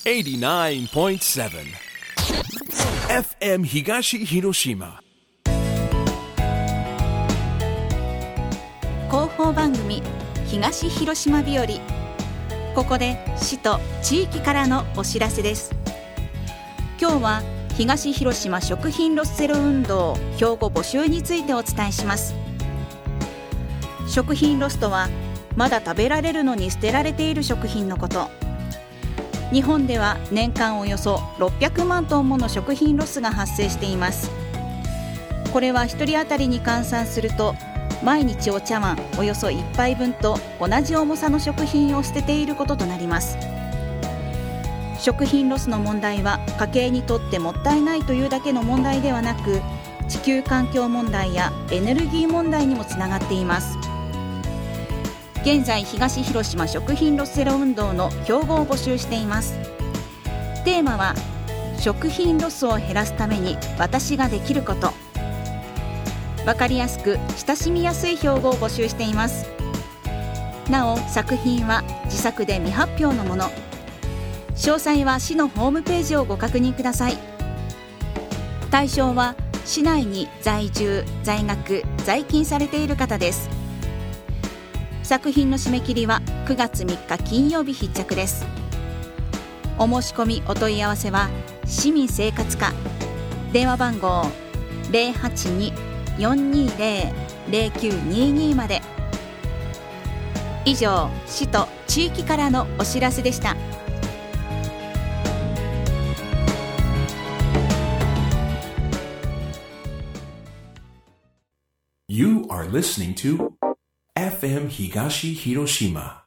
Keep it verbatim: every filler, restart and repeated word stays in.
エイティナインポイントセブン エフエム 東広島広報番組東広島日和。ここで市と地域からのお知らせです。今日は東広島食品ロスゼロ運動標語募集についてお伝えします。食品ロスとはまだ食べられるのに捨てられている食品のこと。日本では年間およそろっぴゃくまんトンもの食品ロスが発生しています。これはひとり当たりに換算すると毎日お茶碗およそいっぱいぶんと同じ重さの食品を捨てていることとなります。食品ロスの問題は家計にとってもったいないというだけの問題ではなく、地球環境問題やエネルギー問題にもつながっています。現在東広島食品ロスゼロ運動の標語を募集しています。テーマは食品ロスを減らすために私ができること。わかりやすく親しみやすい標語を募集しています。なお作品は自作で未発表のもの。詳細は市のホームページをご確認ください。対象は市内に在住在学在勤されている方です。作品の締め切りはくがつみっか金曜日必着です。お申し込みお問い合わせは市民生活課電話番号 ゼロはちに よんにゼロ ゼロきゅうにに まで。以上、市と地域からのお知らせでした。 You are listening to エフエム 東広島